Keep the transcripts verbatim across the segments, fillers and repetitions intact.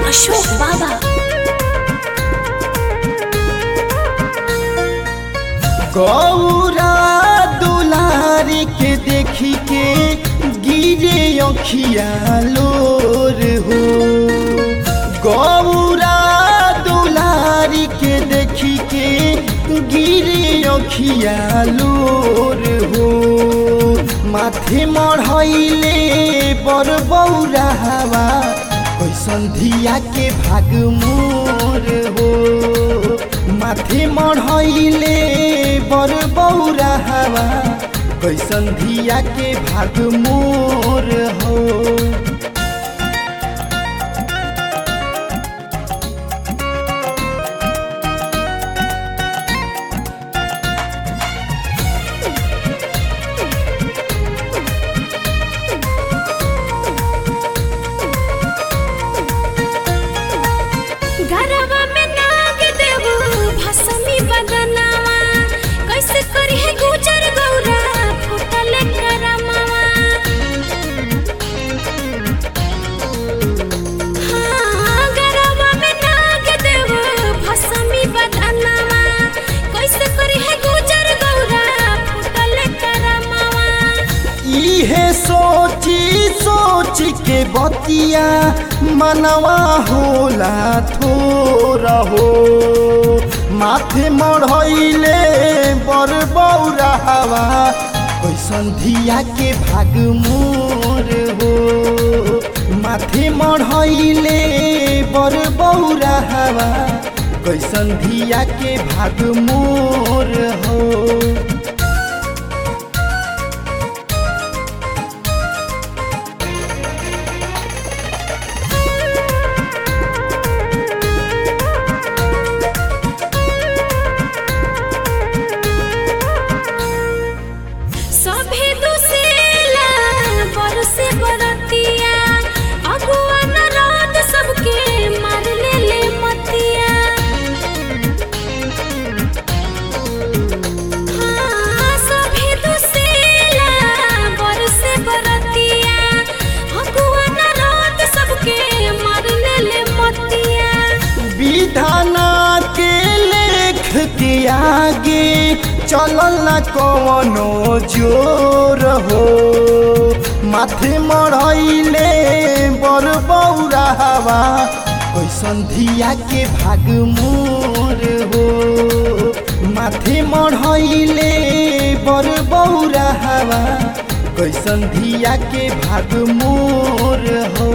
अशोक बाबा। गौरा दुलारी के देखी के गिरे अखिया लोर हो। गौरा दुलारी के देखी के गिरे अखिया लोर हो। माथे मढ़ैले बर बौरा हवा कैसन धिया के भाग मोर हो। माथे मढ़ैले बर बौरा हवा कैसन धिया के भाग मोर हो। गरबा में नाग देव भसमी बदनावा कैसे करी है गुजर गौरा फुटल करमावा। हाँ, गरबा में नाग देव भसमी बदनावा कैसे करी है गुजर गौरा फुटल करमावा। इहे सोची सोच के बतिया मनवा होला थोरा हो। माथे मढ़ैले बर बौरा हवा कैसन धिया के भाग मोर हो। माथे मढ़ैले बर बौरा हवा कैसन धिया के भाग मोर हो। सभे दुसेला बरसे बरतिया अगुआ नराद सबके मार ले ले मतिया। हाँ, सभे दुसेला बरसे बरतिया अगुआ नराद सबके मार ले ले मतिया। विधाना के लेख के आगे चलल न कवनो जोर हो। माथे मढ़ैले बर बौरा हवा कैसन धिया के भाग मोर हो। माथे मढ़ैले बर बौरा हवा कैसन धिया के भाग मोर हो।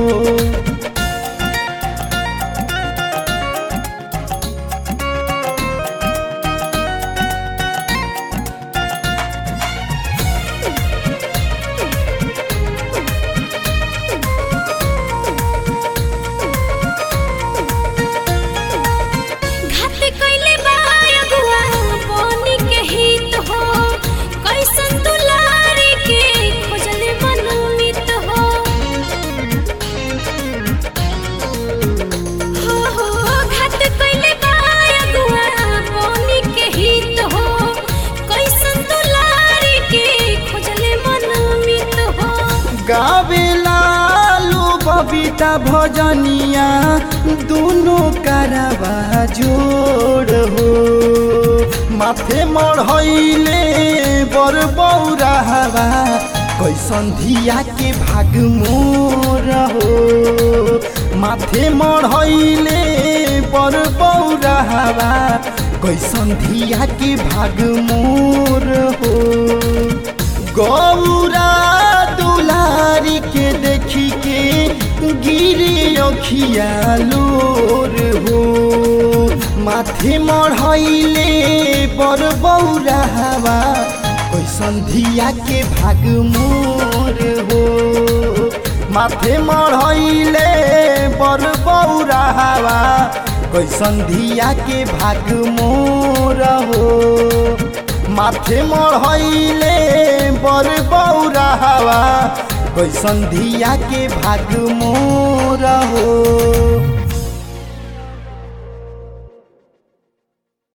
घात कइले बा अगुआ बनी के हित हो कैसन दुलारी के खोजले मनमित हो। हो हो घात कइले बा अगुआ बनी के हित हो कैसन दुलारी के खोजले मनमित हो। गावे लालू बबीता भजनिया दोनों करवा जोड़ हो। माथे मढ़ैले बर बौरा हवा कैसन धिया के भाग मोर हो। माथे मढ़ैले बर बौरा हवा कैसन धिया के भाग मोर हो। गौरा दुलारी के देखी के गिरे अखिया लोर हो। माथे मढ़ैले बर बौरा हवा कैसन धिया के भाग मोर हो। माथे मढ़ैले बर बौरा हवा कैसन धिया के भाग मोर हो। माथे मढ़ैले बर बौरा हवा कैसन धिया के भाग मोर हो।